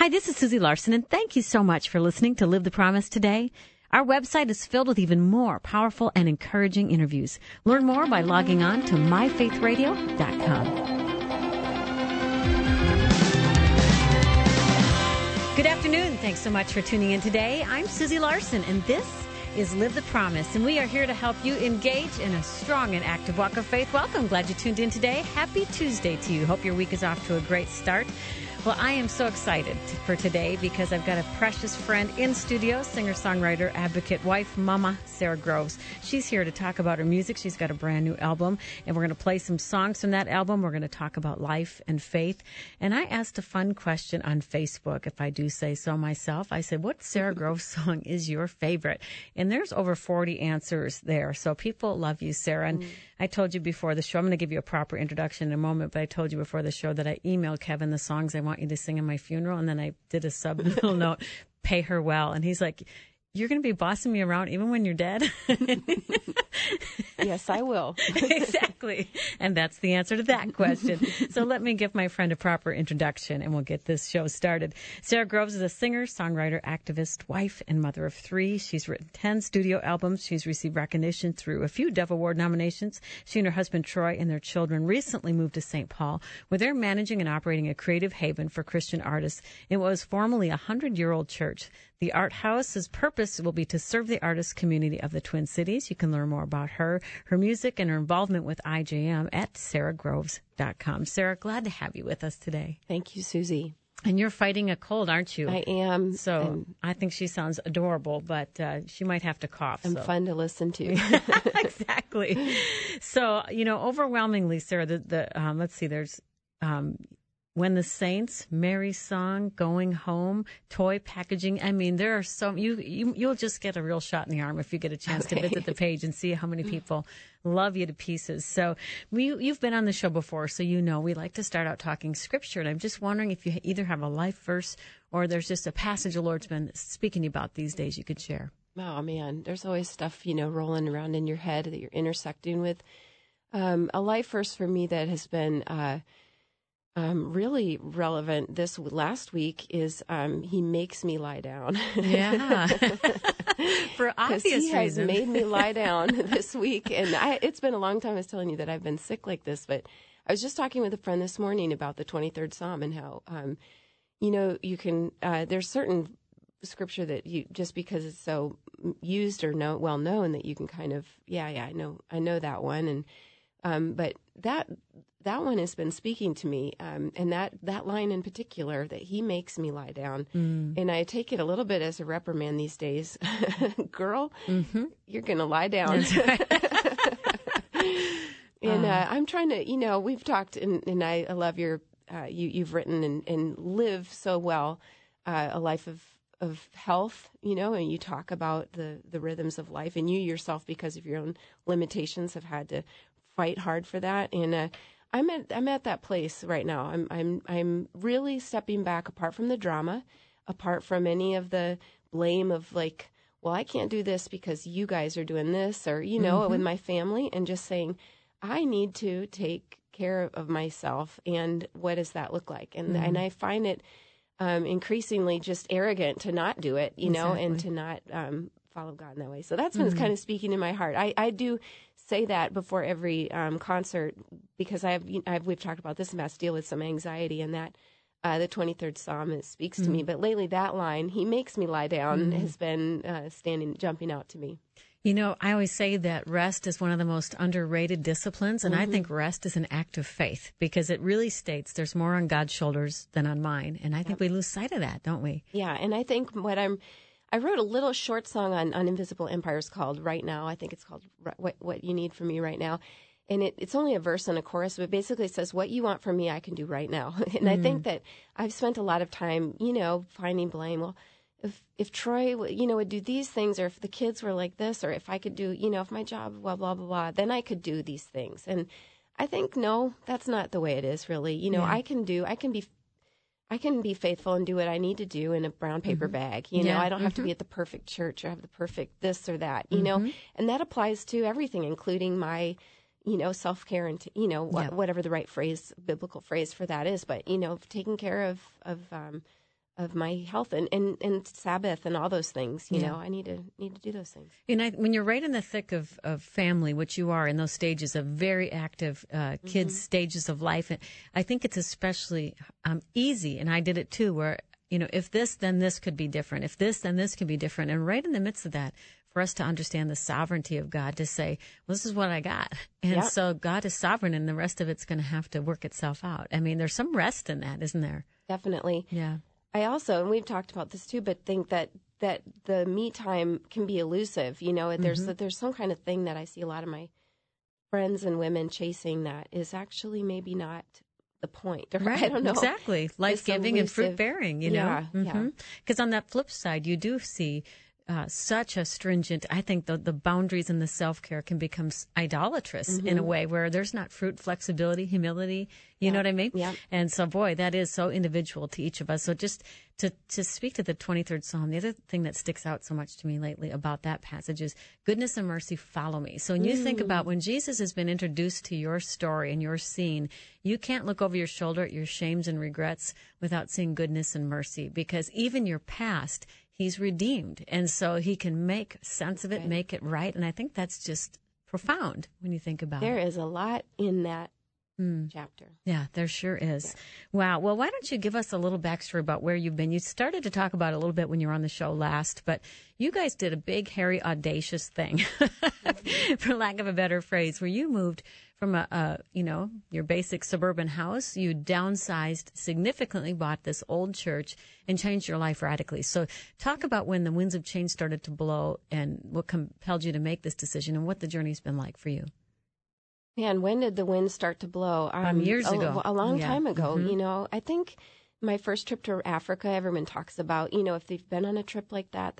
Hi, this is Susie Larson, and thank you so much for listening to Live the Promise today. Our website is filled with even more powerful and encouraging interviews. Learn more by logging on to myfaithradio.com. Good afternoon. Thanks so much for tuning in today. I'm Susie Larson, and this is Live the Promise, and we are here to help you engage in a strong and active walk of faith. Welcome. Glad you tuned in today. Happy Tuesday to you. Hope your week is off to a great start. Well, I am so excited for today because I've got a precious friend in studio, singer-songwriter, advocate, wife, mama, Sara Groves. She's here to talk about her music. She's got a brand new album, and we're going to play some songs from that album. We're going to talk about life and faith. And I asked a fun question on Facebook, if I do say so myself. I said, what Sara Groves song is your favorite? And there's over 40 answers there. So people love you, Sara. And I told you before the show, I'm going to give you a proper introduction in a moment, but I told you before the show that I emailed Kevin the songs I want you to sing in my funeral, and then I did a little note, pay her well. And he's like, you're going to be bossing me around even when you're dead? Yes, I will. Exactly. And that's the answer to that question. So let me give my friend a proper introduction, and we'll get this show started. Sara Groves is a singer, songwriter, activist, wife, and mother of 3. She's written 10 studio albums. She's received recognition through a few Dove Award nominations. She and her husband, Troy, and their children recently moved to St. Paul, where they're managing and operating a creative haven for Christian artists in what was formerly a 100-year-old church. The Art House's purpose will be to serve the artist community of the Twin Cities. You can learn more about her music, and her involvement with IJM at saragroves.com. Sara, glad to have you with us today. Thank you, Susie. And you're fighting a cold, aren't you? I am. So I think she sounds adorable, but she might have to cough. I'm fun to listen to. Exactly. So, overwhelmingly, Sara, let's see, there's When the Saints, Mary's Song, Going Home, Toy Packaging. I mean, there are so you'll just get a real shot in the arm if you get a chance to visit the page and see how many people love you to pieces. So you've been on the show before, so we like to start out talking scripture. And I'm just wondering if you either have a life verse or there's just a passage the Lord's been speaking to you about these days you could share. Oh, man, there's always stuff, rolling around in your head that you're intersecting with. A life verse for me that has been really relevant this last week is He makes me lie down. Yeah. For obvious reasons. He has made me lie down this week. And it's been a long time. I was telling you that I've been sick like this, but I was just talking with a friend this morning about the 23rd Psalm and how, you can, there's certain scripture that you, just because it's so used or well known that you can kind of, I know that one. And, but that one has been speaking to me, and that line in particular, that He makes me lie down. And I take it a little bit as a reprimand these days. Girl, you're going to lie down. That's right. And I'm trying to, we've talked, and I love you've written and live so well a life of health, and you talk about the rhythms of life, and you yourself, because of your own limitations, have had to fight hard for that. And I'm at that place right now. I'm really stepping back, apart from the drama, apart from any of the blame of like, well, I can't do this because you guys are doing this, or with my family, and just saying, I need to take care of myself. And what does that look like? And and I find it increasingly just arrogant to not do it, Exactly. and to not follow God in that way. So that's been kind of speaking to my heart. I do say that before every concert, because we've talked about this, and I have to deal with some anxiety, and that the 23rd Psalm speaks to me. But lately, that line, He makes me lie down, has been jumping out to me. I always say that rest is one of the most underrated disciplines, and I think rest is an act of faith, because it really states there's more on God's shoulders than on mine, and I think we lose sight of that, don't we? Yeah, and I think I wrote a little short song on Invisible Empires called Right Now. I think it's called What You Need From Me Right Now. And it's only a verse and a chorus, but basically it says, what you want from me, I can do right now. And I think that I've spent a lot of time, finding blame. Well, if Troy, would do these things, or if the kids were like this, or if I could do, if my job, blah, blah, blah, blah, then I could do these things. And I think, no, that's not the way it is, really. I can be faithful and do what I need to do in a brown paper bag. I don't have to be at the perfect church or have the perfect this or that, and that applies to everything, including my, self-care and, whatever the right biblical phrase for that is. But, taking care of my health and Sabbath and all those things. You know, I need to do those things. And when you're right in the thick of family, which you are in those stages of very active kids' stages of life, I think it's especially easy, and I did it too, where, you know, if this, then this could be different. If this, then this could be different. And right in the midst of that, for us to understand the sovereignty of God, to say, well, this is what I got. And so God is sovereign, and the rest of it's going to have to work itself out. I mean, there's some rest in that, isn't there? Definitely. Yeah. I also, and we've talked about this too, but think that the me time can be elusive. You know, there's some kind of thing that I see a lot of my friends and women chasing that is actually maybe not the point. Or, right. I don't know. Exactly. Life-giving and fruit-bearing, you know? Yeah. Because on that flip side, you do see such a stringent, I think the boundaries and the self-care can become idolatrous in a way where there's not fruit, flexibility, humility, you know what I mean? Yeah. And so, boy, that is so individual to each of us. So just to speak to the 23rd Psalm, the other thing that sticks out so much to me lately about that passage is goodness and mercy follow me. So when you think about when Jesus has been introduced to your story and your scene, you can't look over your shoulder at your shames and regrets without seeing goodness and mercy, because even your past, He's redeemed. And so He can make sense of it, make it right. And I think that's just profound when you think about it. There is a lot in that chapter. Yeah, there sure is. Yeah. Wow. Well, why don't you give us a little backstory about where you've been? You started to talk about it a little bit when you were on the show last, but you guys did a big, hairy, audacious thing, for lack of a better phrase, where you moved from your basic suburban house. You downsized significantly, bought this old church, and changed your life radically. So talk about when the winds of change started to blow and what compelled you to make this decision and what the journey's been like for you. Man, when did the wind start to blow? Years ago. A long time ago. You know, I think my first trip to Africa, everyone talks about, you know, if they've been on a trip like that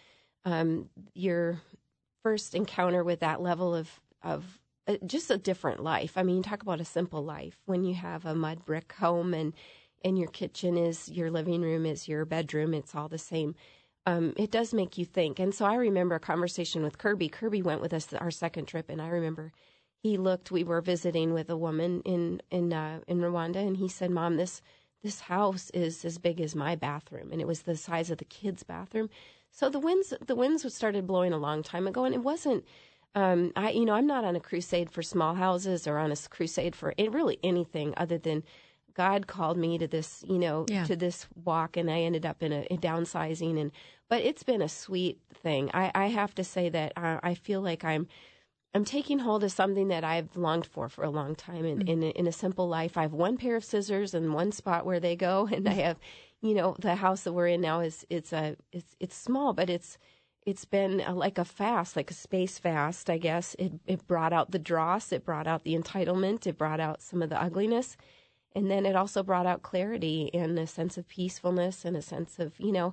your first encounter with that level of just a different life. I mean, you talk about a simple life when you have a mud brick home and your kitchen is your living room, is your bedroom. It's all the same. It does make you think. And so I remember a conversation with Kirby. Kirby went with us our second trip, and I remember we were visiting with a woman in Rwanda, and he said, "Mom, this house is as big as my bathroom," and it was the size of the kids' bathroom. So the winds started blowing a long time ago, and it wasn't. I'm not on a crusade for small houses or on a crusade for really anything other than God called me to this, to this walk, and I ended up in a downsizing. But it's been a sweet thing. I have to say that I feel like I'm taking hold of something that I've longed for a long time in a simple life. I have one pair of scissors and one spot where they go, and I have, the house that we're in now it's small, but it's been like a fast, like a space fast, I guess. It brought out the dross, it brought out the entitlement, it brought out some of the ugliness, and then it also brought out clarity and a sense of peacefulness and a sense of,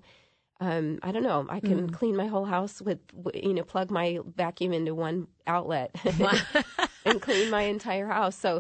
I don't know. I can clean my whole house with, plug my vacuum into one outlet and clean my entire house. So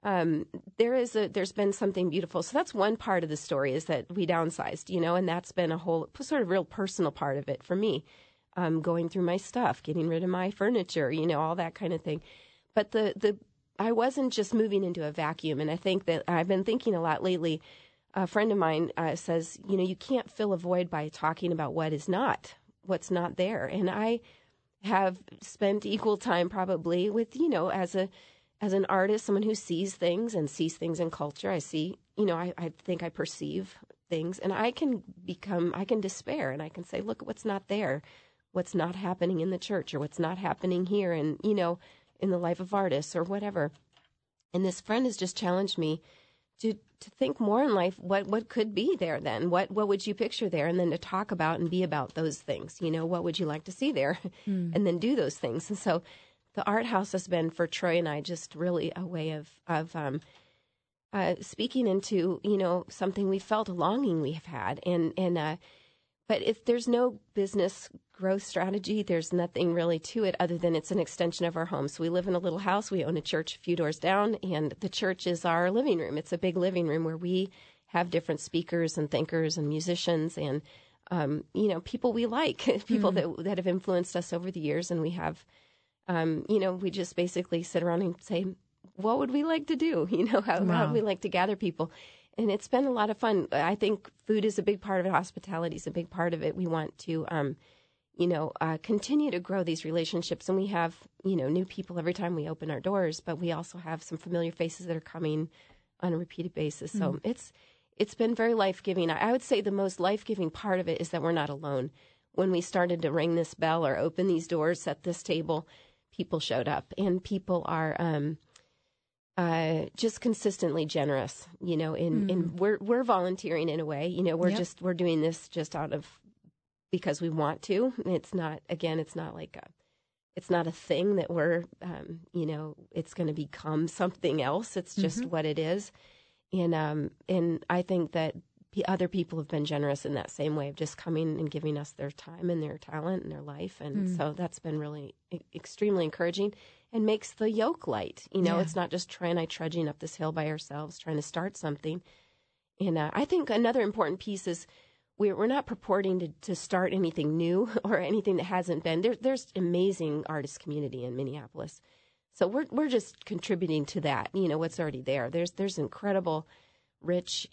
there's been something beautiful. So that's one part of the story, is that we downsized, and that's been a whole sort of real personal part of it for me. Going through my stuff, getting rid of my furniture, all that kind of thing. But I wasn't just moving into a vacuum, and I think that I've been thinking a lot lately. A friend of mine says, you can't fill a void by talking about what's not there. And I have spent equal time probably with, as an artist, someone who sees things in culture. I see, I think I perceive things, and I can despair, and I can say, look at what's not there, what's not happening in the church, or what's not happening here, and, in the life of artists or whatever. And this friend has just challenged me to think more in life, what could be there then? What would you picture there? And then to talk about and be about those things. What would you like to see there? And then do those things. And so the art house has been, for Troy and I, just really a way of speaking into, something we felt, a longing we have had. But if there's no business growth strategy, there's nothing really to it other than it's an extension of our home. So we live in a little house. We own a church a few doors down, and the church is our living room. It's a big living room where we have different speakers and thinkers and musicians and, people we like, people that have influenced us over the years. And we have, we just basically sit around and say, what would we like to do? How would we like to gather people? And it's been a lot of fun. I think food is a big part of it. Hospitality is a big part of it. We want to, continue to grow these relationships. And we have, new people every time we open our doors, but we also have some familiar faces that are coming on a repeated basis. So it's been very life-giving. I would say the most life-giving part of it is that we're not alone. When we started to ring this bell or open these doors, set this table, people showed up. And people are just consistently generous, and we're volunteering in a way. We're doing this just out of because we want to. It's not it's not a thing that we're, it's going to become something else. It's just what it is. And I think that other people have been generous in that same way of just coming and giving us their time and their talent and their life. And so that's been really extremely encouraging and makes the yoke light. It's not just trudging up this hill by ourselves, trying to start something. And I think another important piece is we're not purporting to start anything new or anything that hasn't been. There's amazing artist community in Minneapolis. So we're just contributing to that, what's already there. There's incredible, rich,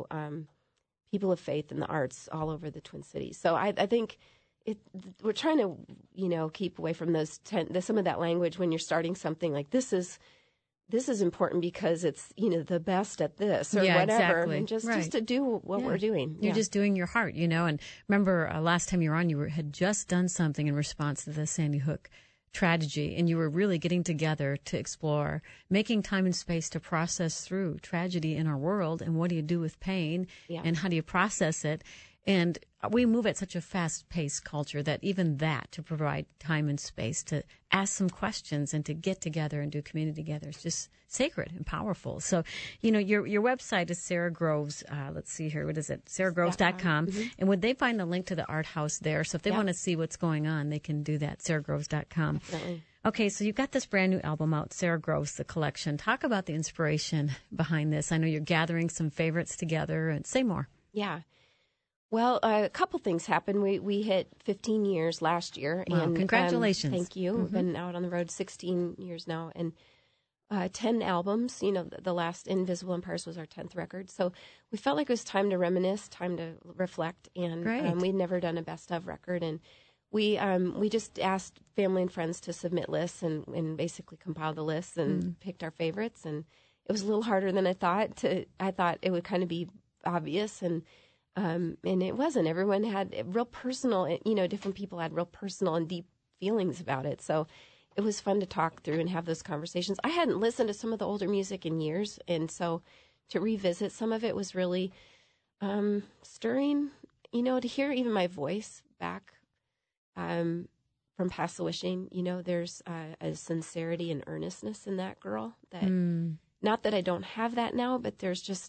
people of faith in the arts all over the Twin Cities. So I think we're trying to, keep away from some of that language when you're starting something like this is important because it's, the best at this or whatever. Exactly. And just to do what we're doing. You're just doing your heart, and remember last time you were on, you had just done something in response to the Sandy Hook tragedy, and you were really getting together to explore, making time and space to process through tragedy in our world, and what do you do with pain, and how do you process it? And we move at such a fast-paced culture that even that, to provide time and space to ask some questions and to get together and do community together, is just sacred and powerful. So, your website is Sara Groves. Let's see here. What is it? SaraGroves.com. And would they find the link to the art house there? So if they want to see what's going on, they can do that, SaraGroves.com. Definitely. Okay, so you've got this brand new album out, Sara Groves, The Collection. Talk about the inspiration behind this. I know you're gathering some favorites together, and say more. Yeah. Well, a couple things happened. We hit 15 years last year. Wow, and congratulations. Thank you. We've been out on the road 16 years now, and 10 albums. The last Invisible Empires was our 10th record. So we felt like it was time to reminisce, time to reflect, and we'd never done a best of record. And we just asked family and friends to submit lists and basically compiled the lists and picked our favorites. And it was a little harder than I thought. I thought it would kind of be obvious, and it wasn't. Everyone had real personal, different people had real personal and deep feelings about it. So it was fun to talk through and have those conversations. I hadn't listened to some of the older music in years, and so to revisit some of it was really stirring, to hear even my voice back from Past the Wishing. There's a sincerity and earnestness in that girl that, not that I don't have that now, but there's just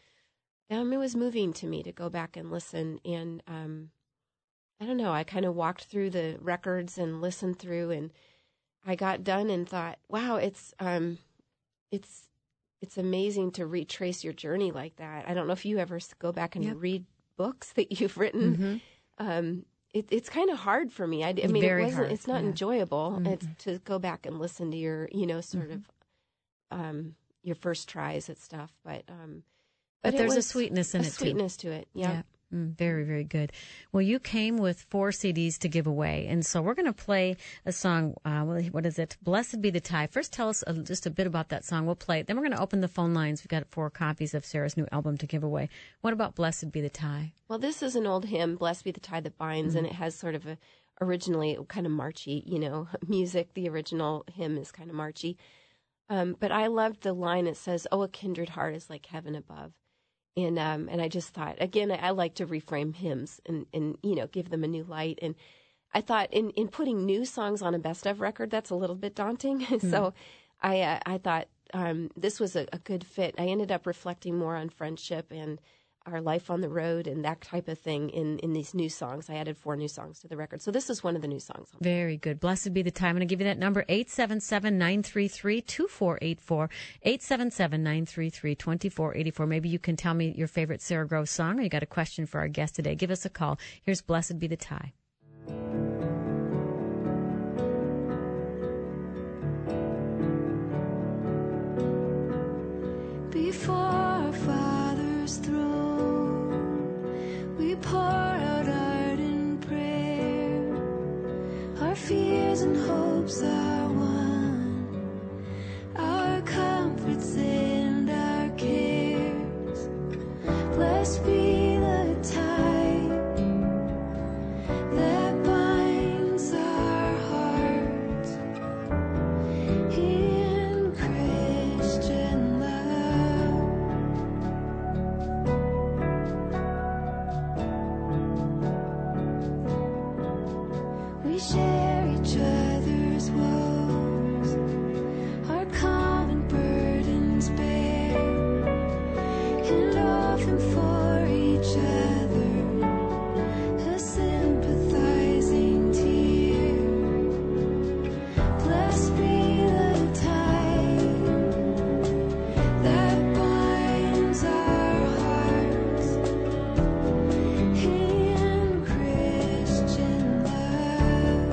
it was moving to me to go back and listen. And I don't know, I kind of walked through the records and listened through, and I got done and thought, wow, it's amazing to retrace your journey like that. I don't know if you ever go back and read books that you've written. It's kind of hard for me. I mean, it's not enjoyable. It's to go back and listen to your, sort of your first tries at stuff, but there's a sweetness in it, too. A sweetness to it, yeah. Very, very good. Well, you came with 4 CDs to give away, and so we're going to play a song. What is it? Blessed Be the Tie. First, tell us just a bit about that song. We'll play it. Then we're going to open the phone lines. We've got 4 copies of Sara's new album to give away. What about Blessed Be the Tie? Well, this is an old hymn, Blessed Be the Tie That Binds, and it has sort of originally kind of marchy, music. The original hymn is kind of marchy. But I loved the line that says, "Oh, a kindred heart is like heaven above." And I just thought, again, I like to reframe hymns and give them a new light. And I thought in putting new songs on a best of record, that's a little bit daunting. So I thought this was a good fit. I ended up reflecting more on friendship and our life on the road and that type of thing in these new songs. I added 4 new songs to the record. So this is one of the new songs. Very good. Blessed be the time. I'm going to give you that number, 877-933-2484, 877-933-2484. Maybe you can tell me your favorite Sara Groves song, or you got a question for our guest today. Give us a call. Here's Blessed Be the Tie. Before our fathers fears and hopes are one, our comforts and our cares. Blessed be the tie that binds our hearts in Christian love. We share each other's woes, our common burdens bear, and often for each other a sympathizing tear. Blessed be the tie that binds our hearts in Christian love.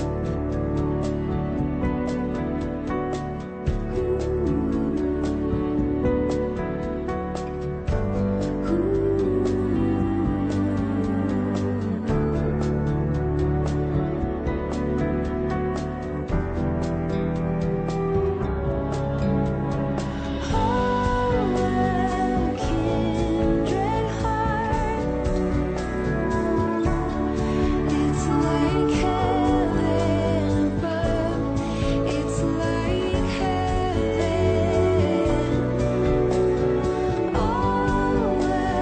Our kindred heart, it's like heaven above, it's like heaven. Our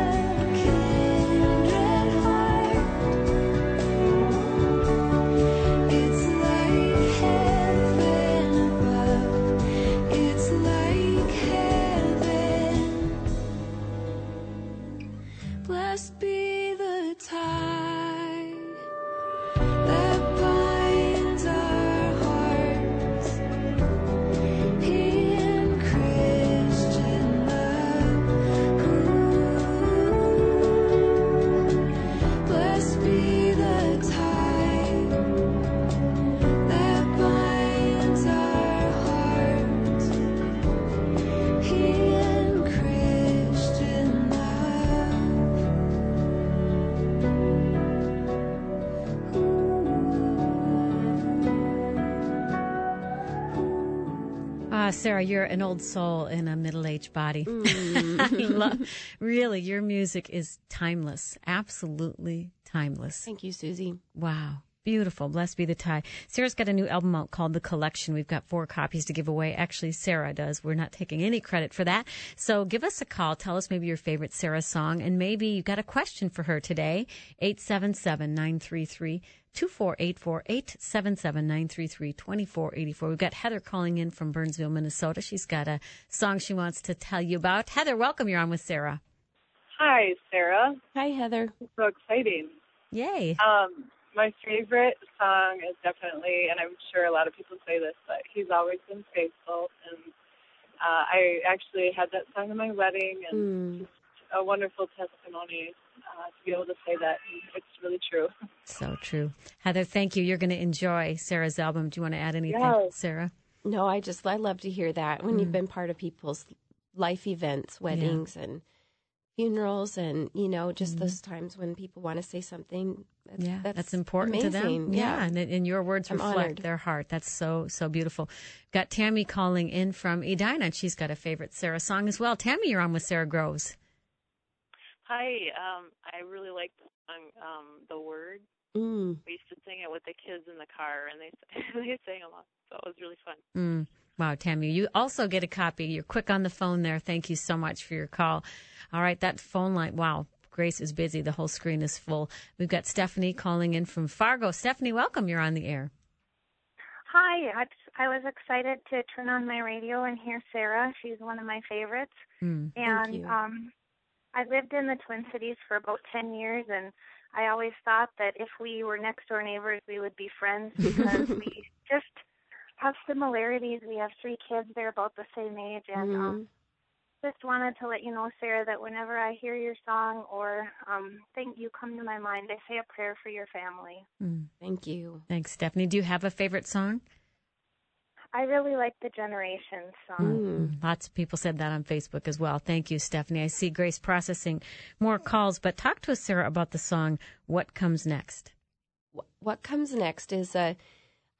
kindred heart, it's like heaven above, it's like heaven. Blessed be the tie that binds our hearts in Christian love. Blessed be the tie that binds our hearts in Christian Sarah, you're an old soul in a middle-aged body. Really, your music is timeless, absolutely timeless. Thank you, Susie. Wow. Beautiful. Blessed be the tie. Sarah's got a new album out called The Collection. We've got 4 copies to give away. Actually, Sarah does. We're not taking any credit for that. So give us a call. Tell us maybe your favorite Sarah song, and maybe you've got a question for her today. 877-933-2484, 877-933-2484. We've got Heather calling in from Burnsville, Minnesota. She's got a song she wants to tell you about. Heather, welcome. You're on with Sarah. Hi, Sarah. Hi, Heather. It's so exciting. Yay. My favorite song is definitely, and I'm sure a lot of people say this, but He's Always Been Faithful. And I actually had that song at my wedding, and just a wonderful testimony to be able to say that. It's really true. So true. Heather, thank you. You're going to enjoy Sarah's album. Do you want to add anything, Yes. Sarah? No, I love to hear that when you've been part of people's life events, weddings and funerals, and, just those times when people want to say something. That's important to amazing. them. Yeah, and your words I'm reflect honored. their heart. That's so beautiful. Got Tammy calling in from Edina, and she's got a favorite Sarah song as well. Tammy, you're on with Sarah Groves. Hi, I really like the song, The Word. Mm. We used to sing it with the kids in the car, and they sang along, so it was really fun. Wow, Tammy, you also get a copy. You're quick on the phone there. Thank you so much for your call. All right, that phone line, wow, Grace is busy. The whole screen is full. We've got Stephanie calling in from Fargo. Stephanie, welcome. You're on the air. Hi, I was excited to turn on my radio and hear Sarah. She's one of my favorites. Thank And you. I lived in the Twin Cities for about 10 years, and I always thought that if we were next door neighbors, we would be friends because we just have similarities. We have 3 kids. They're about the same age. And just wanted to let you know, Sarah, that whenever I hear your song or think you come to my mind, I say a prayer for your family. Thank you. Thanks, Stephanie. Do you have a favorite song? I really like the Generations song. Lots of people said that on Facebook as well. Thank you, Stephanie. I see Grace processing more calls, but talk to us, Sarah, about the song What Comes Next. What Comes Next is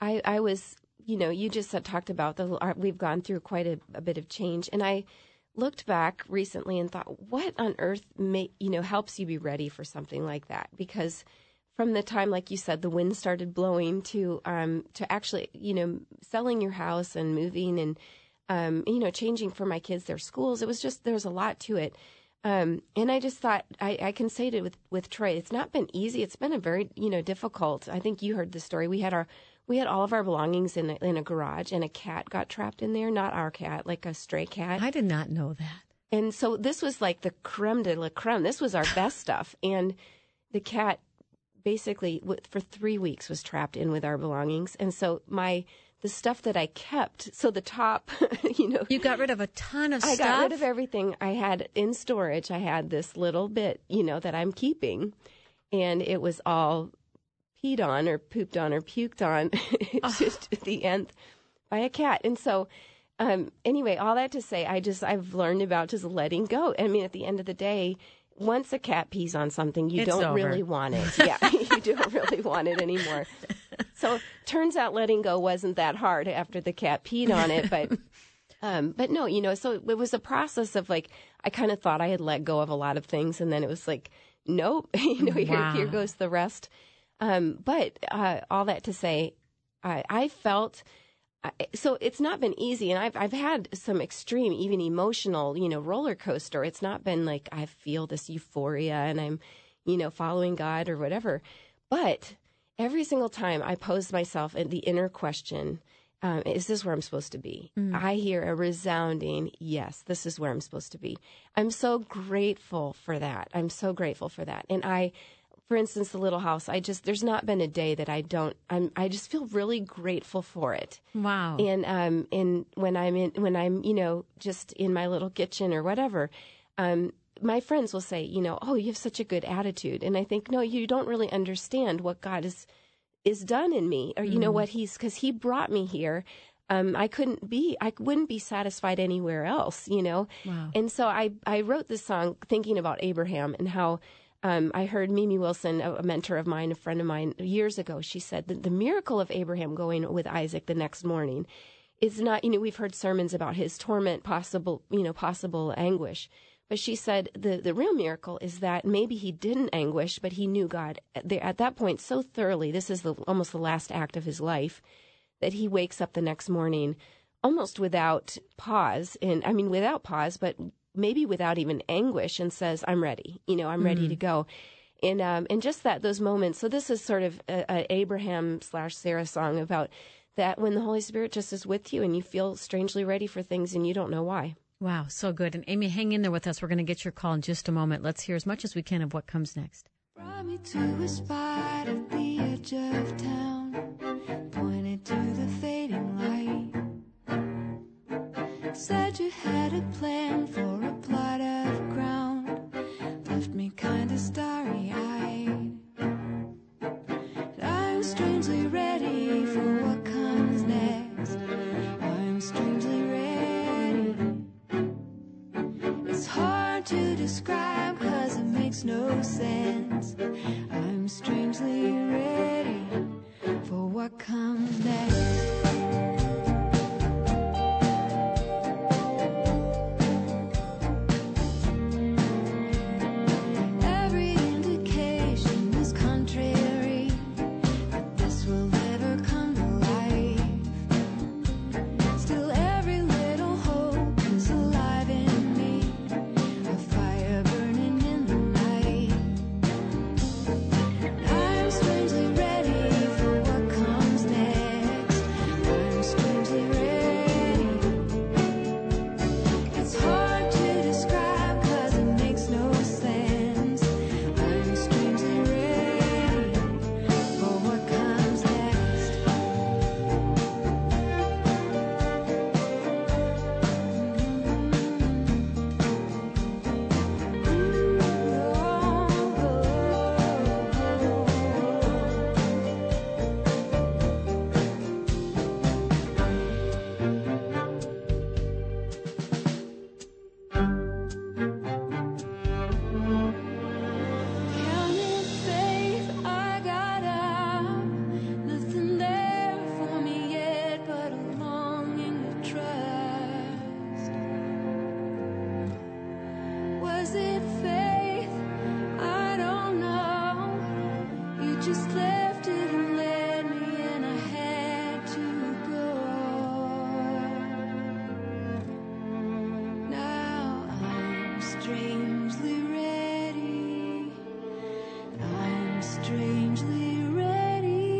I was, you just had talked about we've gone through quite a bit of change, and I looked back recently and thought, what on earth helps you be ready for something like that? Because from the time, like you said, the wind started blowing to actually, selling your house and moving and, changing for my kids their schools, it was just, there was a lot to it. And I just thought, I can say it with Troy, it's not been easy. It's been a very, difficult. I think you heard the story. We had all of our belongings in a garage, and a cat got trapped in there. Not our cat, like a stray cat. I did not know that. And so this was like the creme de la creme. This was our best stuff. And the cat basically for 3 weeks was trapped in with our belongings. And so the stuff that I kept, so the top, You got rid of a ton of stuff? I got rid of everything I had in storage. I had this little bit, that I'm keeping, and it was all peed on or pooped on or puked on just at the end by a cat. And so anyway, all that to say, I've learned about just letting go. I mean, at the end of the day, once a cat pees on something, you don't really want it. Yeah, you don't really want it anymore. So turns out letting go wasn't that hard after the cat peed on it, but no, so it was a process of like, I kind of thought I had let go of a lot of things, and then it was like, nope, here goes the rest. But all that to say, I felt, so it's not been easy, and I've had some extreme, even emotional, roller coaster. It's not been like I feel this euphoria and I'm, following God or whatever. But every single time I posed myself the inner question, is this where I'm supposed to be? I hear a resounding, yes, this is where I'm supposed to be. I'm so grateful for that. And for instance, the little house, there's not been a day that I just feel really grateful for it. Wow. And when I'm just in my little kitchen or whatever, my friends will say, oh, you have such a good attitude. And I think, no, you don't really understand what God is done in me, or, because he brought me here. I wouldn't be satisfied anywhere else, Wow. And so I wrote this song thinking about Abraham and how, I heard Mimi Wilson, a mentor of mine, a friend of mine, years ago. She said that the miracle of Abraham going with Isaac the next morning is not, we've heard sermons about his torment, possible anguish. But she said the real miracle is that maybe he didn't anguish, but he knew God at that point so thoroughly. This is almost the last act of his life, that he wakes up the next morning almost without pause, but maybe without even anguish, and says, I'm ready. I'm ready to go. And just those moments. So this is sort of a Abraham/Sarah song about that, when the Holy Spirit just is with you and you feel strangely ready for things and you don't know why. Wow, so good. And Amy, hang in there with us. We're going to get your call in just a moment. Let's hear as much as we can of what comes next. Brought me to a spot at the edge of town, pointed to the fading light. Said you had a plan for a plot of ground, left me kinda starry-eyed. I'm strangely ready for what comes next. I'm strangely ready. It's hard to describe 'cause it makes no sense. I'm strangely ready for what comes strangely ready.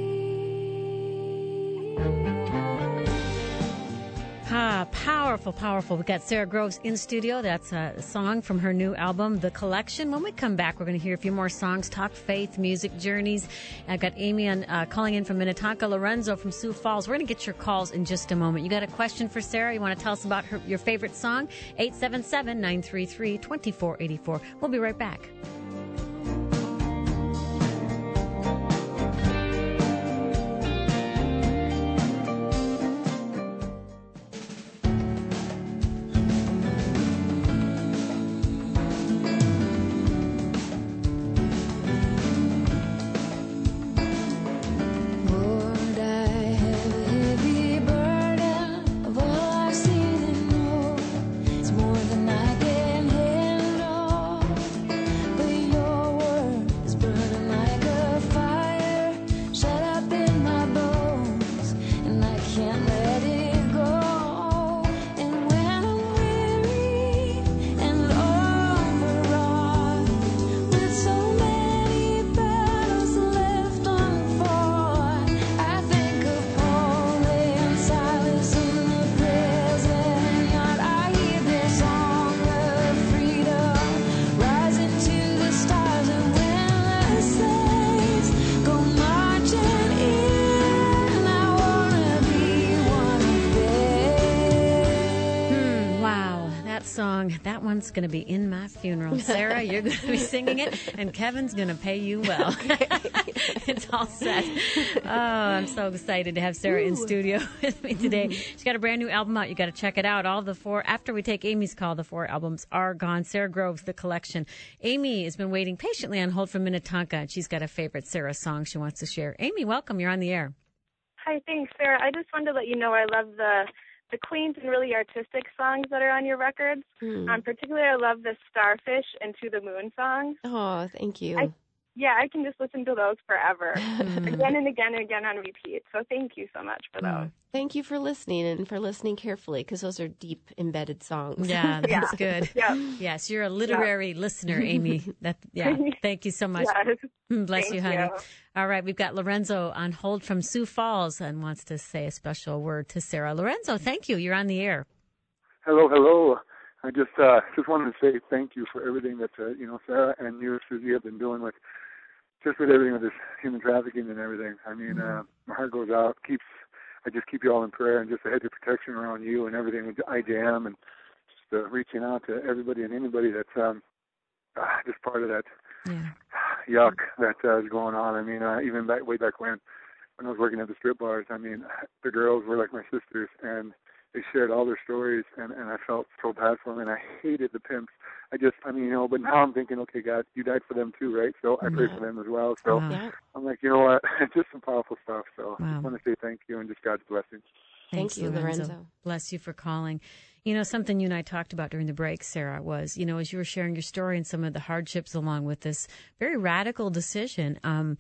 Powerful, powerful. We got Sara Groves in studio. That's a song from her new album, The Collection. When we come back, we're going to hear a few more songs, talk faith, music, journeys. I've got Amy calling in from Minnetonka, Lorenzo from Sioux Falls. We're going to get your calls in just a moment. You got a question for Sara? You want to tell us about your favorite song? 877-933-2484. We'll be right back. Lord, I have a heavy burden of all I've seen and know. It's more than I can handle. But your word is burning like a fire, shut up in my bones, and I can't let it go. And when I'm weary and overwrought, with so many battles left unfought, I think of Paul and Silas in the prison yard. I hear their song of freedom rising to the stars, and when the saints go marching in, I wanna be one of them. Wow, that song, that one's going to be in my funeral. Sara, you're going to be singing it, and Kevin's going to pay you well. It's all set. Oh, I'm so excited to have Sara in studio with me today. She's got a brand new album out. You got to check it out. All the four, after we take Amy's call, the 4 albums are gone. Sara Groves, The Collection. Amy has been waiting patiently on hold from Minnetonka, and she's got a favorite Sara song she wants to share. Amy, welcome. You're on the air. Hi, thanks, Sarah. I just wanted to let you know I love the clean and really artistic songs that are on your records. Particularly, I love the Starfish and To the Moon songs. Oh, thank you. I can just listen to those forever, again and again and again on repeat. So thank you so much for those. Thank you for listening and for listening carefully, because those are deep, embedded songs. Yeah, that's good. Yeah. Yes, you're a literary listener, Amy. Thank you so much. Yes. Bless Thank you, honey. you. All right, we've got Lorenzo on hold from Sioux Falls and wants to say a special word to Sara. Lorenzo, thank you. You're on the air. Hello. I just wanted to say thank you for everything that Sara and you, Susie, have been doing with everything with this human trafficking and everything. I mean, my heart goes out. I just keep you all in prayer, and just a hedge of protection around you and everything with IJM, and just reaching out to everybody and anybody that's just part of that yuck that is going on. I mean, even way back when I was working at the strip bars, I mean, the girls were like my sisters, and they shared all their stories, and I felt so bad for them, and I hated the pimps. But now I'm thinking, okay, God, you died for them too, right? So I pray for them as well. So I'm like, you know what? Just some powerful stuff. So I just want to say thank you and just God's blessings. Thank you, Lorenzo. Bless you for calling. You know, something you and I talked about during the break, Sara, was, as you were sharing your story and some of the hardships along with this very radical decision,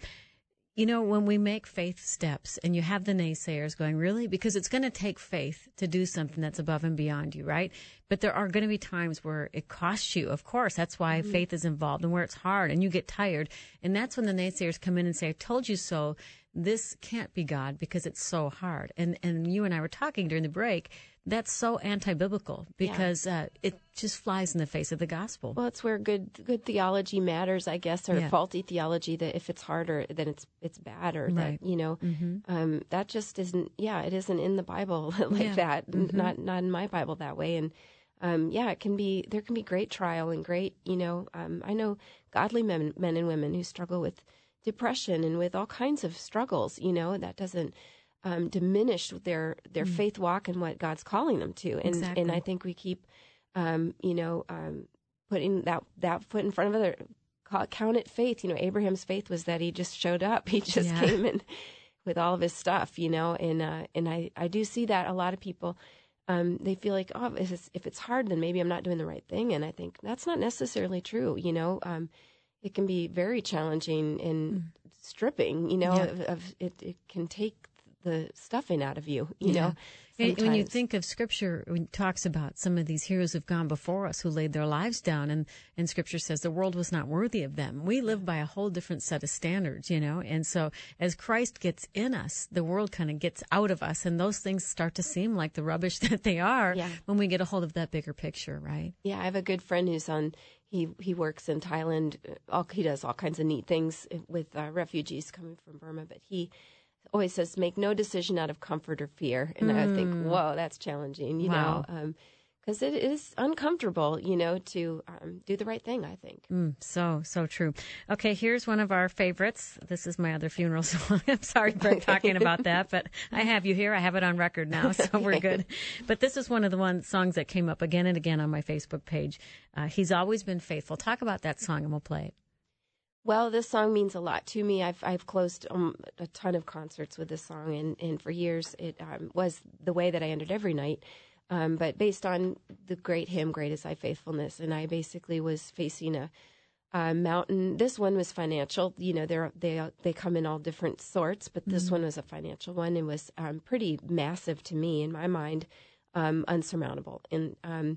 when we make faith steps and you have the naysayers going, really? Because it's going to take faith to do something that's above and beyond you, right? But there are going to be times where it costs you, of course. That's why faith is involved, and where it's hard and you get tired. And that's when the naysayers come in and say, I told you so. This can't be God because it's so hard. And you and I were talking during the break. That's so anti-biblical because it just flies in the face of the gospel. Well, it's where good theology matters, I guess, or faulty theology, that if it's harder, then it's bad, or right. that, that just isn't, it isn't in the Bible like that, not in my Bible that way. And, there can be great trial and great, I know godly men and women who struggle with depression and with all kinds of struggles, that doesn't diminish their faith walk and what God's calling them to. And Exactly. and I think we keep, putting that foot in front of other, count it faith. Abraham's faith was that he just showed up. He just came in with all of his stuff, and I do see that a lot of people, they feel like, if it's hard, then maybe I'm not doing the right thing. And I think that's not necessarily true. It can be very challenging and stripping, it can take the stuffing out of you, you know. When you sometimes. think of Scripture, it talks about some of these heroes who've gone before us who laid their lives down, and Scripture says the world was not worthy of them. We live by a whole different set of standards, you know, and so as Christ gets in us, the world kind of gets out of us, and those things start to seem like the rubbish that they are when we get a hold of that bigger picture, right? Yeah, I have a good friend who's he works in Thailand. He does all kinds of neat things with refugees coming from Burma, but he always says, make no decision out of comfort or fear. And I think, whoa, that's challenging, you know, because it is uncomfortable, you know, to do the right thing, I think. So true. Okay, here's one of our favorites. This is my other funeral song. I'm sorry for talking about that, but I have you here. I have it on record now, so we're good. But this is one of the songs that came up again and again on my Facebook page. He's Always Been Faithful. Talk about that song, and we'll play it. Well, this song means a lot to me. I've closed a ton of concerts with this song, and for years it was the way that I ended every night. But based on the great hymn, Great Is Thy Faithfulness, and I basically was facing a mountain. This one was financial. You know, they come in all different sorts, but this one was a financial one and was pretty massive to me in my mind, unsurmountable. And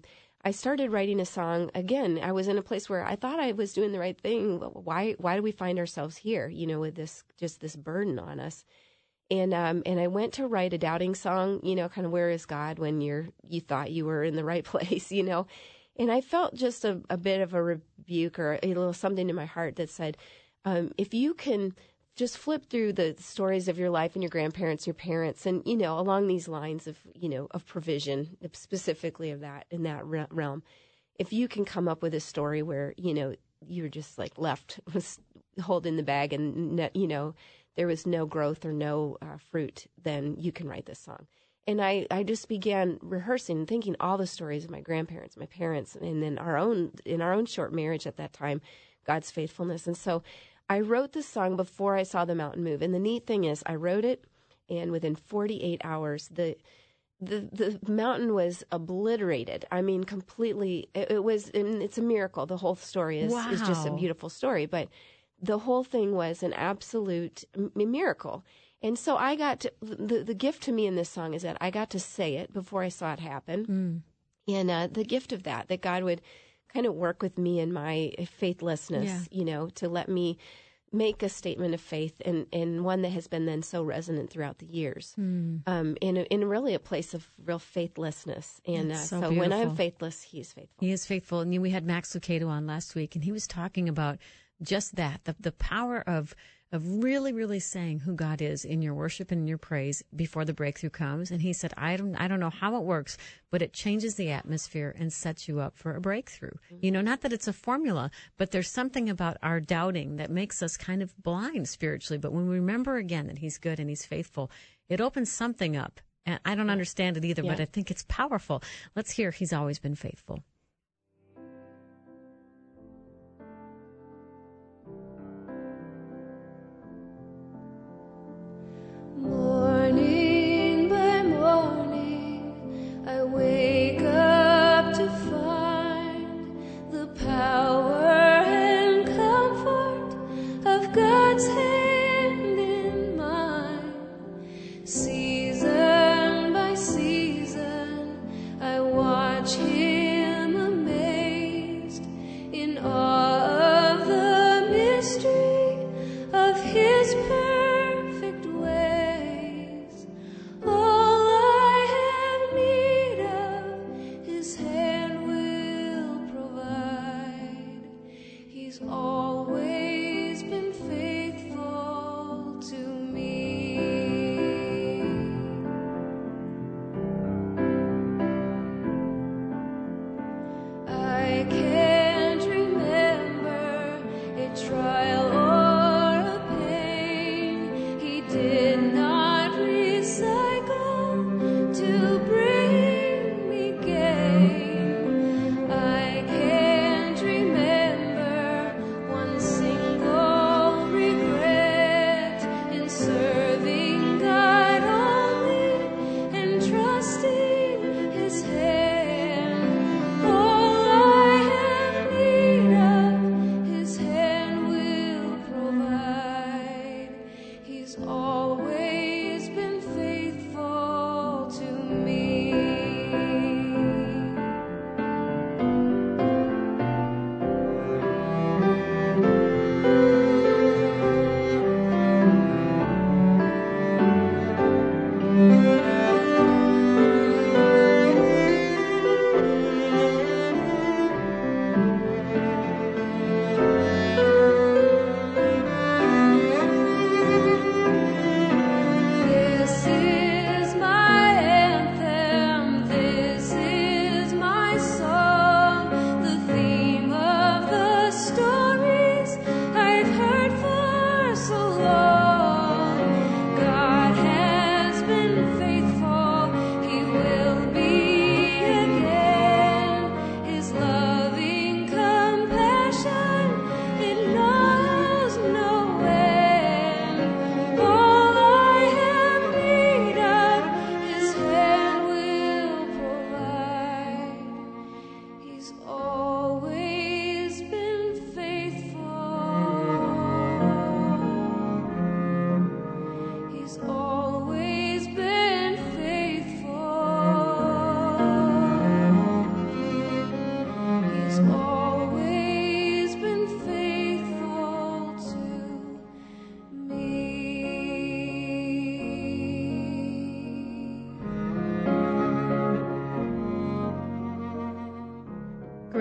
I started writing a song. Again, I was in a place where I thought I was doing the right thing. Why do we find ourselves here, you know, with this burden on us? And I went to write a doubting song, you know, kind of where is God when you thought you were in the right place, you know? And I felt just a bit of a rebuke or a little something in my heart that said, if you can just flip through the stories of your life and your grandparents, your parents, and, you know, along these lines of, you know, of provision, specifically of that, in that realm, if you can come up with a story where, you know, you're just like left holding the bag and, you know, there was no growth or no fruit, then you can write this song. And I just began rehearsing and thinking all the stories of my grandparents, my parents, and then in our own short marriage at that time, God's faithfulness. And so I wrote this song before I saw the mountain move. And the neat thing is I wrote it, and within 48 hours, the mountain was obliterated. I mean, completely. It was, and it's a miracle. The whole story is just a beautiful story. But the whole thing was an absolute miracle. And so I got to, the gift to me in this song is that I got to say it before I saw it happen. And the gift of that God would kind of work with me in my faithlessness, you know, to let me make a statement of faith, and one that has been then so resonant throughout the years, in really a place of real faithlessness. And so when I'm faithless, he is faithful. He is faithful. And we had Max Lucado on last week, and he was talking about just that, the power of really, really saying who God is in your worship and in your praise before the breakthrough comes. And he said, I don't know how it works, but it changes the atmosphere and sets you up for a breakthrough. You know, not that it's a formula, but there's something about our doubting that makes us kind of blind spiritually. But when we remember again that he's good and he's faithful, it opens something up. And I don't understand it either, but I think it's powerful. Let's hear He's Always Been Faithful. Morning by morning, I wake up to find the power and comfort of God's hand in mine. Season by season, I watch Him amazed in awe of the mystery of His perfect ways. All I have need of, His hand will provide. He's always been faithful to me. I can't remember a trial or a pain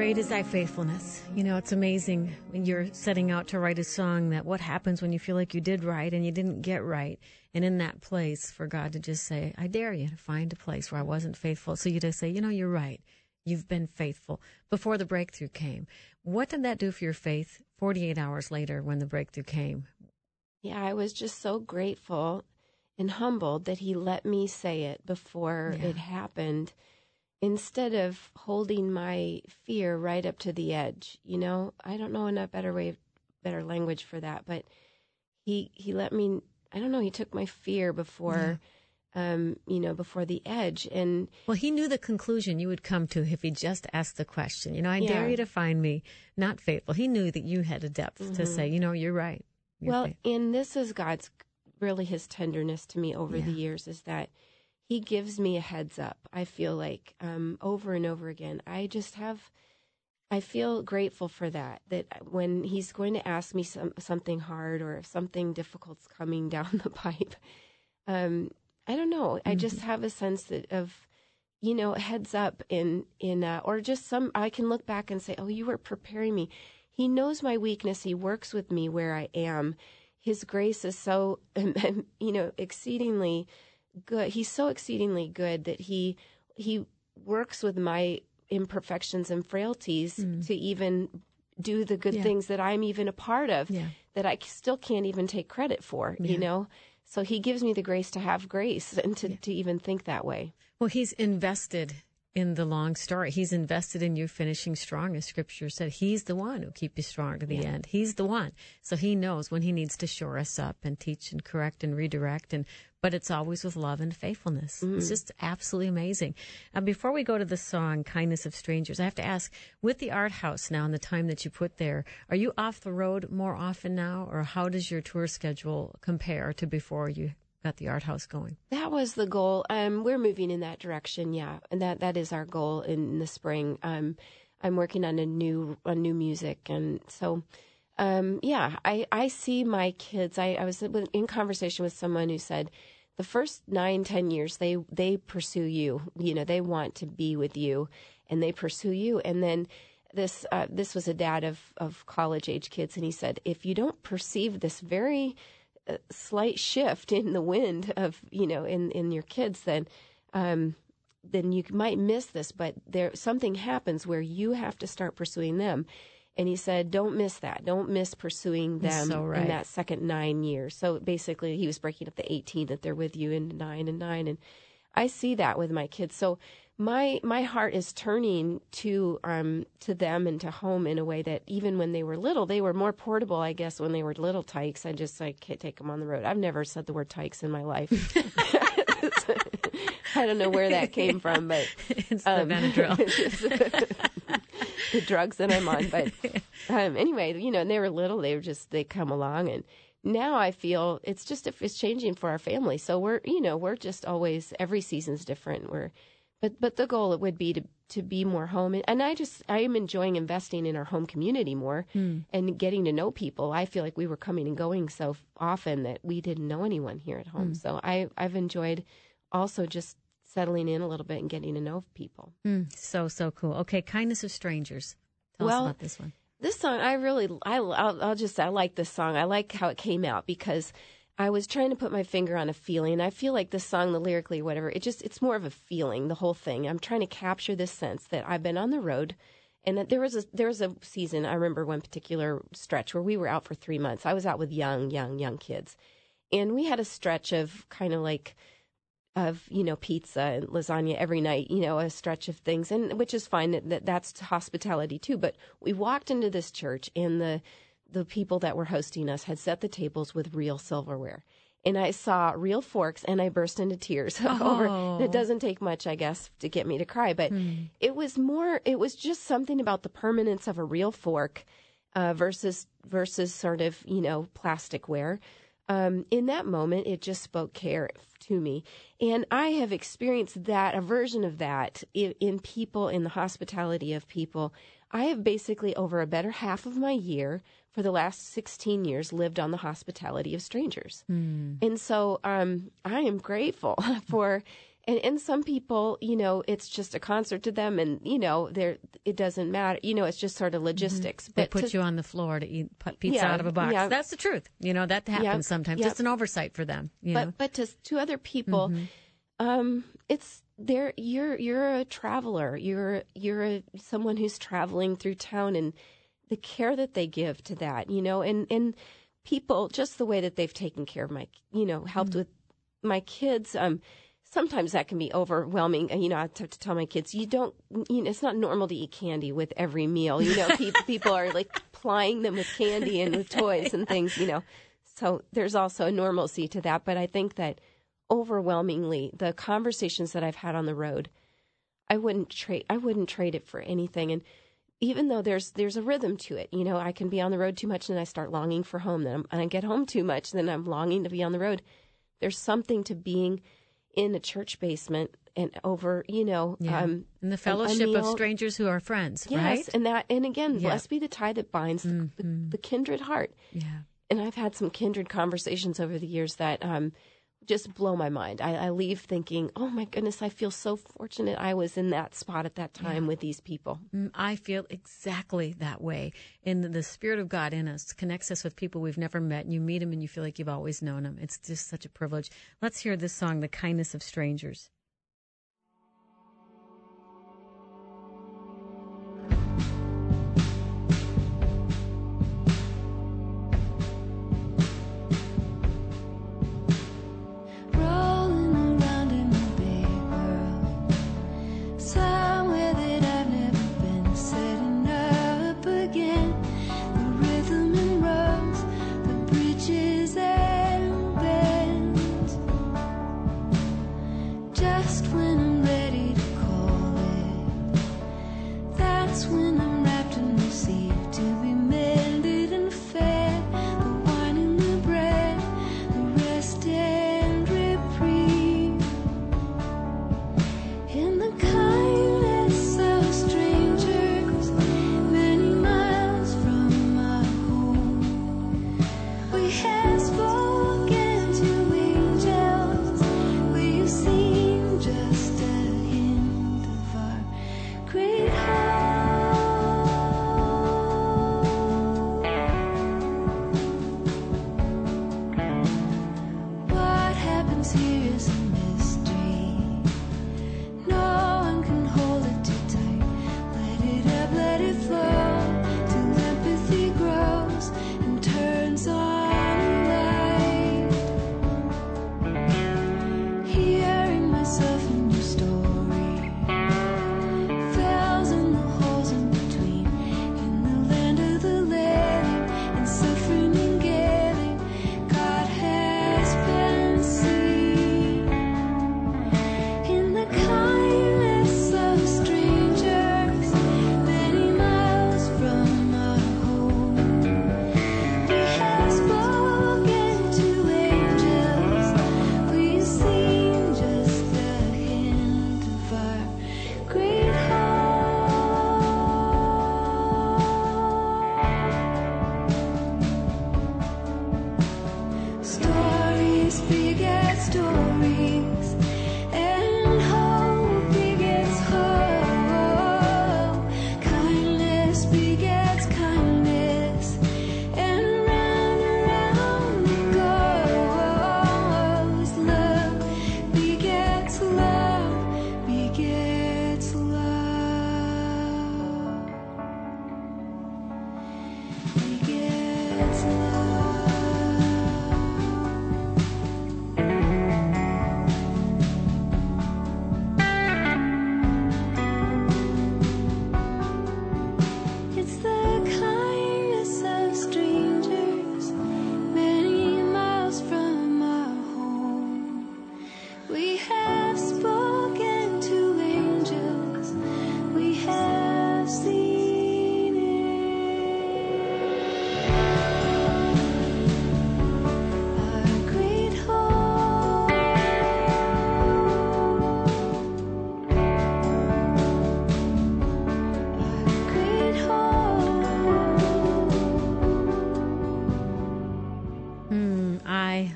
Great is thy faithfulness. You know, it's amazing when you're setting out to write a song that what happens when you feel like you did right and you didn't get right. And in that place, for God to just say, I dare you to find a place where I wasn't faithful. So you just say, you know, you're right. You've been faithful before the breakthrough came. What did that do for your faith 48 hours later when the breakthrough came? Yeah, I was just so grateful and humbled that he let me say it before it happened, instead of holding my fear right up to the edge. You know, I don't know a better language for that, but he let me, I don't know, he took my fear before, before the edge. And well, he knew the conclusion you would come to if he just asked the question. You know, I dare you to find me not faithful. He knew that you had a depth to say, you know, you're right. And this is God's, really his tenderness to me over the years, is that he gives me a heads up. I feel like over and over again, I feel grateful for that when he's going to ask me something hard or if something difficult's coming down the pipe, I don't know. I just have a sense of, you know, heads up or just I can look back and say, oh, you were preparing me. He knows my weakness. He works with me where I am. His grace is so, exceedingly good. He's so exceedingly good that he works with my imperfections and frailties to even do the good things that I'm even a part of that I still can't even take credit for, you know? So he gives me the grace to have grace and to even think that way. Well, he's invested in the long story. He's invested in you finishing strong, as Scripture said. He's the one who keeps you strong to the end. He's the one. So he knows when he needs to shore us up and teach and correct and redirect. But it's always with love and faithfulness. It's just absolutely amazing. Before we go to the song, Kindness of Strangers, I have to ask, with the Art House now and the time that you put there, are you off the road more often now? Or how does your tour schedule compare to before you got the Art House going? That was the goal. We're moving in that direction, and that is our goal in the spring. I'm working on a new music, and so I see my kids. I was in conversation with someone who said the first 9-10 years they pursue you. You know, they want to be with you, and they pursue you. And then this was a dad of college age kids, and he said, if you don't perceive this very slight shift in the wind of, you know, in your kids, then you might miss this, but something happens where you have to start pursuing them. And he said, don't miss that. Don't miss pursuing them in that second 9 years. So basically he was breaking up the 18 that they're with you in 9 and 9. And I see that with my kids. So my heart is turning to them and to home in a way that even when they were little, they were more portable, I guess, when they were little tykes. I just can't take them on the road. I've never said the word tykes in my life. I don't know where that came from, but it's the Benadryl. The drugs that I'm on. But anyway, you know, and they were little, they come along, and now I feel it's changing for our family. So we're just always, every season's different. But the goal would be to be more home. And I am enjoying investing in our home community more and getting to know people. I feel like we were coming and going so often that we didn't know anyone here at home. So I've enjoyed also just settling in a little bit and getting to know people. So cool. Okay, Kindness of Strangers. Tell us about this one. This song, I like this song. I like how it came out because I was trying to put my finger on a feeling. I feel like this song, the lyrically, whatever, it's more of a feeling, the whole thing. I'm trying to capture this sense that I've been on the road, and that there was a season, I remember one particular stretch where we were out for 3 months. I was out with young kids, and we had a stretch of kind of like, pizza and lasagna every night, a stretch of things, and which is fine. That's hospitality too. But we walked into this church, and the people that were hosting us had set the tables with real silverware. And I saw real forks, and I burst into tears. It doesn't take much, I guess, to get me to cry. But it was just something about the permanence of a real fork versus sort of, plasticware. In that moment, it just spoke care to me. And I have experienced a version of that in people, in the hospitality of people. I have basically, over a better half of my year, for the last 16 years, lived on the hospitality of strangers. And so I am grateful for And some people, it's just a concert to them, and it doesn't matter. It's just sort of logistics. They put you on the floor to eat pizza out of a box. Yeah. That's the truth. That happens sometimes. Just an oversight for them. But to other people, it's there. You're a traveler. You're someone who's traveling through town, and the care that they give to that, and people, just the way that they've taken care of my, helped with my kids. Sometimes that can be overwhelming. I have to tell my kids, it's not normal to eat candy with every meal. People are like plying them with candy and with toys and things, So there's also a normalcy to that. But I think that overwhelmingly, the conversations that I've had on the road, I wouldn't trade it for anything. And even though there's a rhythm to it, I can be on the road too much and I start longing for home. Then I get home too much, then I'm longing to be on the road. There's something to being in a church basement and over, and the fellowship of strangers who are friends, right? Yes, and again, blessed be the tie that binds the kindred heart. Yeah. And I've had some kindred conversations over the years that just blow my mind. I leave thinking, oh my goodness, I feel so fortunate I was in that spot at that time with these people. I feel exactly that way. And the Spirit of God in us connects us with people we've never met, and you meet them and you feel like you've always known them. It's just such a privilege. Let's hear this song, The Kindness of Strangers.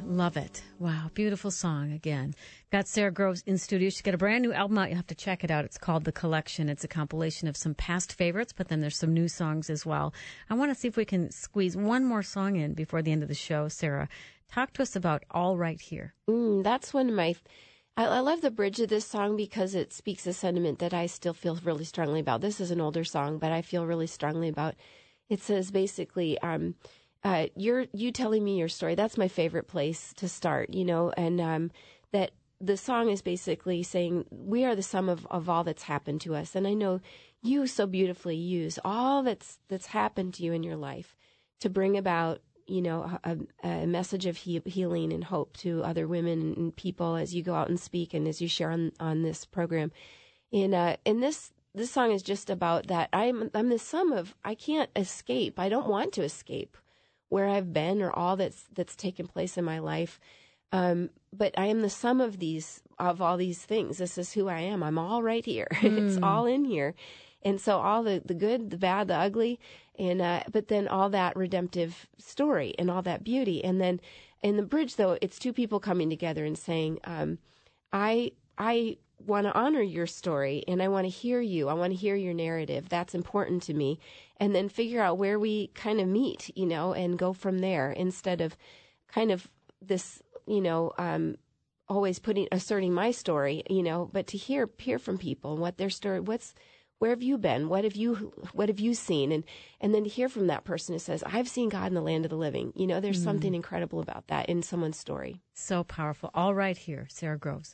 Love it. Wow. Beautiful song again. Got Sarah Groves in studio. She's got a brand new album out. You have to check it out. It's called The Collection. It's a compilation of some past favorites, but then there's some new songs as well. I want to see if we can squeeze one more song in before the end of the show. Sarah, talk to us about All Right Here. That's one of my... I love the bridge of this song because it speaks a sentiment that I still feel really strongly about. This is an older song, but I feel really strongly about. It says basically, you telling me your story. That's my favorite place to start, and that the song is basically saying we are the sum of all that's happened to us. And I know you so beautifully use all that's happened to you in your life to bring about, a message of healing and hope to other women and people as you go out and speak and as you share on this program. And this song is just about that. I'm the sum of, I can't escape. I don't want to escape where I've been or all that's taken place in my life. But I am the sum of all these things. This is who I am. I'm all right here. It's all in here. And so all the good, the bad, the ugly, and but then all that redemptive story and all that beauty. And then in the bridge, though, it's two people coming together and saying, I want to honor your story and I want to hear you. I want to hear your narrative. That's important to me. And then figure out where we kind of meet, and go from there instead of kind of this, always asserting my story, but to hear from people and what their story, where have you been? What have you seen? And then to hear from that person who says, I've seen God in the land of the living. There's something incredible about that in someone's story. So powerful. All right here, Sarah Groves.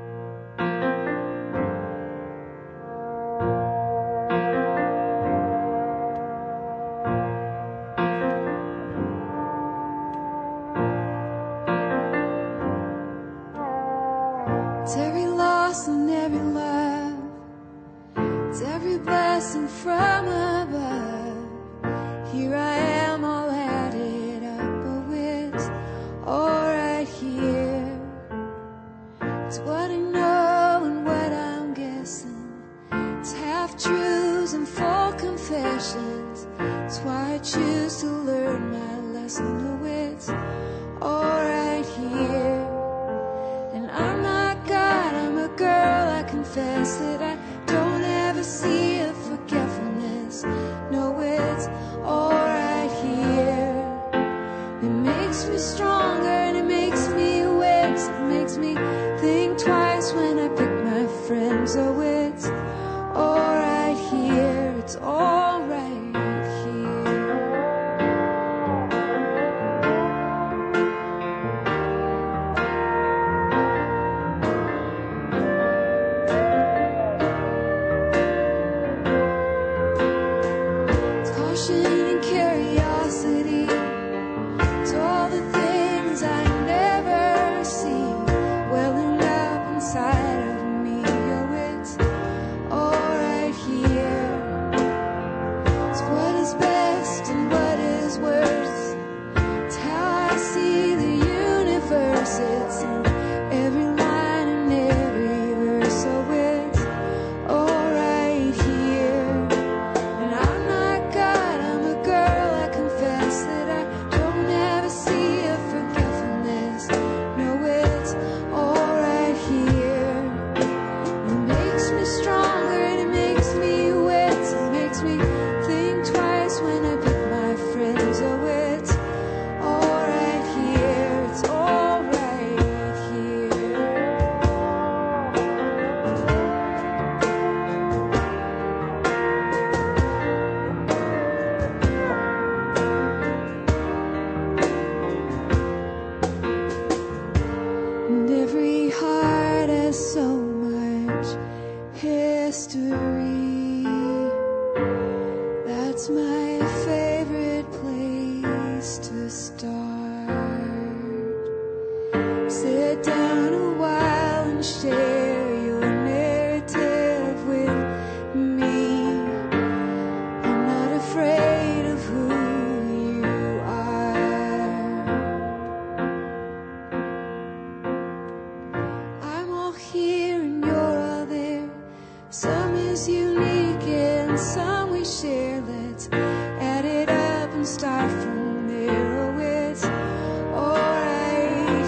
It's every loss and every love. It's every blessing from above. Here I am, all added up, but it's all right here. It's what I know and what I'm guessing. It's half-truths and full confessions. It's why I choose to learn my lesson. No, it's all right here. And I'm not God, I'm a girl. I confess that I don't ever see a forgetfulness. No, it's all right here. It makes me stronger and it makes me wince. It makes me think twice when I pick my friends. Oh, it's all right here. It's all right here. And curiosity to all the things I never see welling up inside of me. Oh, it's all right here. It's what is best and what is worst. It's how I see the universe. It's in every line and every verse. Oh, it's all right here. And I'm not God, I'm a girl. I confess that I don't ever see a forgetfulness. No, it's all right here. It makes me stronger and it makes me wince. It makes me think twice when I pick my friends. Oh, it's all right here. It's all right here. And every heart has so much history. That's my favorite place to start. Sit down a while and share your narrative with me. I'm not afraid of who you are. I'm all here and you're all there. Some is unique and some we share. Let's add it up and start from there. Oh, it's all right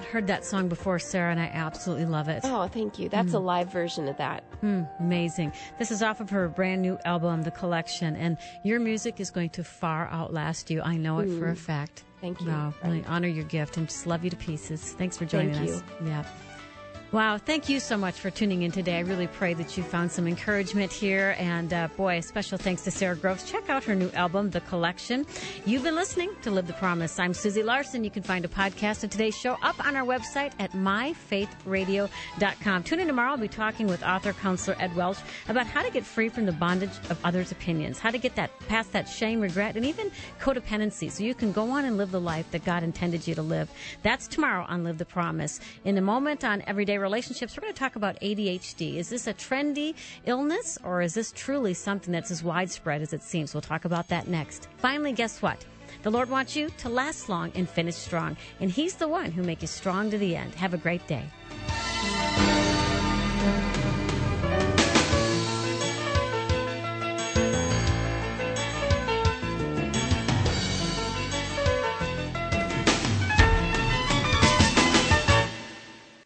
heard that song before, Sarah, and I absolutely love it. Oh, thank you. That's a live version of that. Amazing. This is off of her brand new album, The Collection, and your music is going to far outlast you. I know it for a fact. Thank you. Wow, really honor your gift and just love you to pieces. Thanks for joining Thank us. Yeah. Wow, thank you so much for tuning in today. I really pray that you found some encouragement here. And boy, special thanks to Sarah Groves. Check out her new album, The Collection. You've been listening to Live the Promise. I'm Susie Larson. You can find a podcast of today's show up on our website at myfaithradio.com. Tune in tomorrow. I'll be talking with author, counselor Ed Welch about how to get free from the bondage of others' opinions, how to get past that shame, regret, and even codependency so you can go on and live the life that God intended you to live. That's tomorrow on Live the Promise. In a moment on Everyday Relationships, we're going to talk about ADHD. Is this a trendy illness, or is this truly something that's as widespread as it seems? We'll talk about that next. Finally, guess what? The Lord wants you to last long and finish strong, and He's the one who makes you strong to the end. Have a great day.